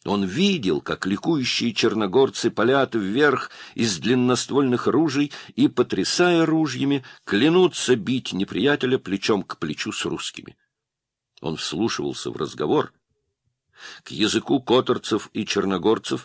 Он видел, как ликующие черногорцы палят вверх из длинноствольных ружей и, потрясая ружьями, клянутся бить неприятеля плечом к плечу с русскими. Он вслушивался в разговор. К языку которцев и черногорцев,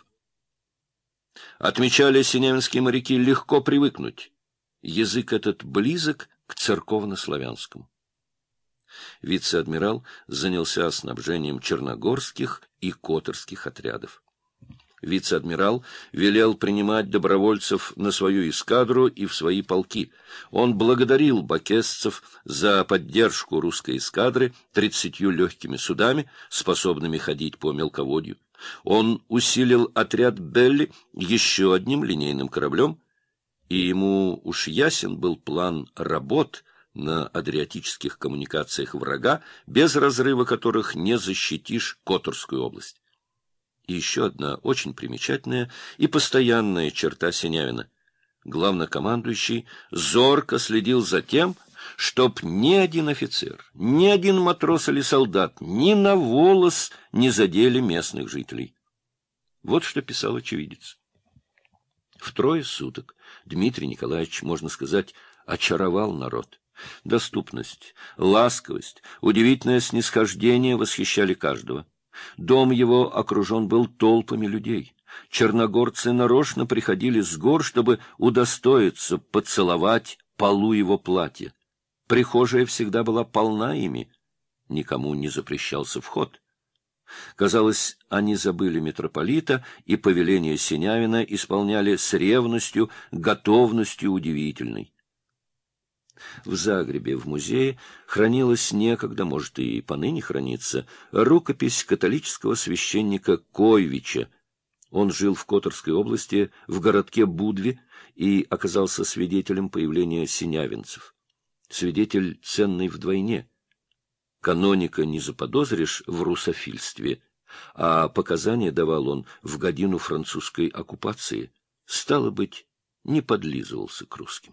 отмечали синявинские моряки, легко привыкнуть. Язык этот близок к церковно-славянскому. Вице-адмирал занялся снабжением черногорских и которских отрядов. Вице-адмирал велел принимать добровольцев на свою эскадру и в свои полки. Он благодарил бакесцев за поддержку русской эскадры 30 легкими судами, способными ходить по мелководью. Он усилил отряд Белли еще одним линейным кораблем, и ему уж ясен был план работ на адриатических коммуникациях врага, без разрыва которых не защитишь Которскую область. И еще одна очень примечательная и постоянная черта Синявина. Главнокомандующий зорко следил за тем, чтоб ни один офицер, ни один матрос или солдат ни на волос не задели местных жителей. Вот что писал очевидец. В 3 суток Дмитрий Николаевич, можно сказать, очаровал народ. Доступность, ласковость, удивительное снисхождение восхищали каждого. Дом его окружен был толпами людей. Черногорцы нарочно приходили с гор, чтобы удостоиться поцеловать полу его платья. Прихожая всегда была полна ими, никому не запрещался вход. Казалось, они забыли митрополита и повеление Синявина исполняли с ревностью, готовностью удивительной. В Загребе, в музее, хранилась некогда, может, и поныне хранится, рукопись католического священника Койвича. Он жил в Которской области, в городке Будве, и оказался свидетелем появления синявинцев. Свидетель ценный вдвойне. Каноника не заподозришь в русофильстве, а показания давал он в годину французской оккупации. Стало быть, не подлизывался к русским.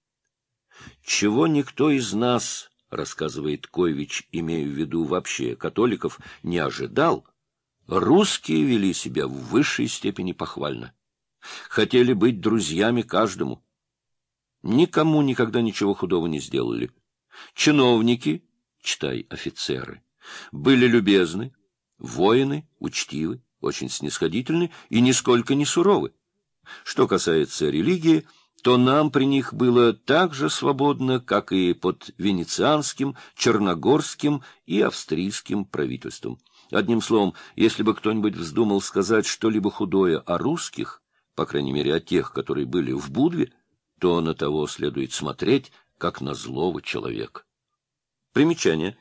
Чего никто из нас, рассказывает Койвич, имея в виду вообще католиков, не ожидал, русские вели себя в высшей степени похвально. Хотели быть друзьями каждому. Никому никогда ничего худого не сделали. Чиновники, читай офицеры, были любезны, воины учтивы, очень снисходительны и нисколько не суровы. Что касается религии, то нам при них было так же свободно, как и под венецианским, черногорским и австрийским правительством. Одним словом, если бы кто-нибудь вздумал сказать что-либо худое о русских, по крайней мере о тех, которые были в Будве, то на того следует смотреть, как на злого человека. Примечание.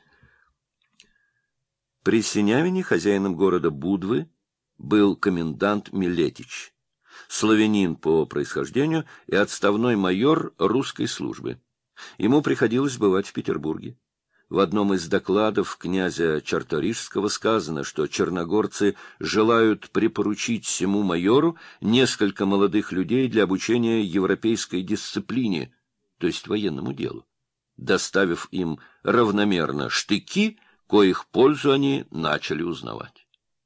При Синявине хозяином города Будвы был комендант Милетич, славянин по происхождению и отставной майор русской службы. Ему приходилось бывать в Петербурге. В одном из докладов князя Чарторижского сказано, что черногорцы желают припоручить сему майору несколько молодых людей для обучения европейской дисциплине, то есть военному делу, доставив им равномерно штыки, коих пользу они начали узнавать.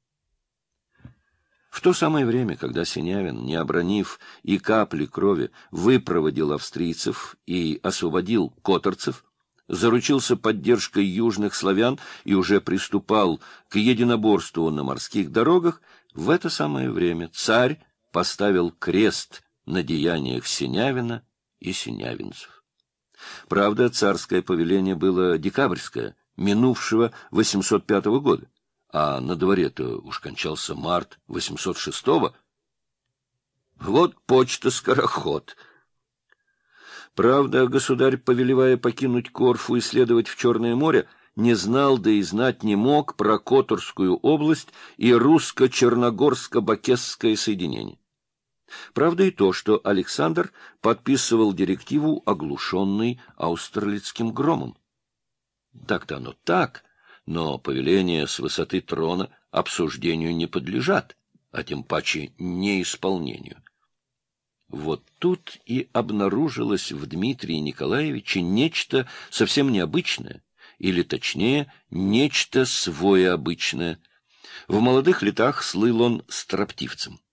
В то самое время, когда Синявин, не обронив и капли крови, выпроводил австрийцев и освободил которцев, заручился поддержкой южных славян и уже приступал к единоборству на морских дорогах, в это самое время царь поставил крест на деяниях Синявина и синявинцев. Правда, царское повеление было декабрьское, минувшего 805 года. А на дворе-то уж кончался март 806-го. Вот почта-скороход. Правда, государь, повелевая покинуть Корфу и следовать в Черное море, не знал, да и знать не мог про Которскую область и русско-черногорско-бакесское соединение. Правда и то, что Александр подписывал директиву, оглушенный Аустерлицким громом. Так-то оно так, но повеления с высоты трона обсуждению не подлежат, а тем паче неисполнению. Вот тут и обнаружилось в Дмитрии Николаевиче нечто совсем необычное, или, точнее, нечто своеобычное. В молодых летах слыл он строптивцем.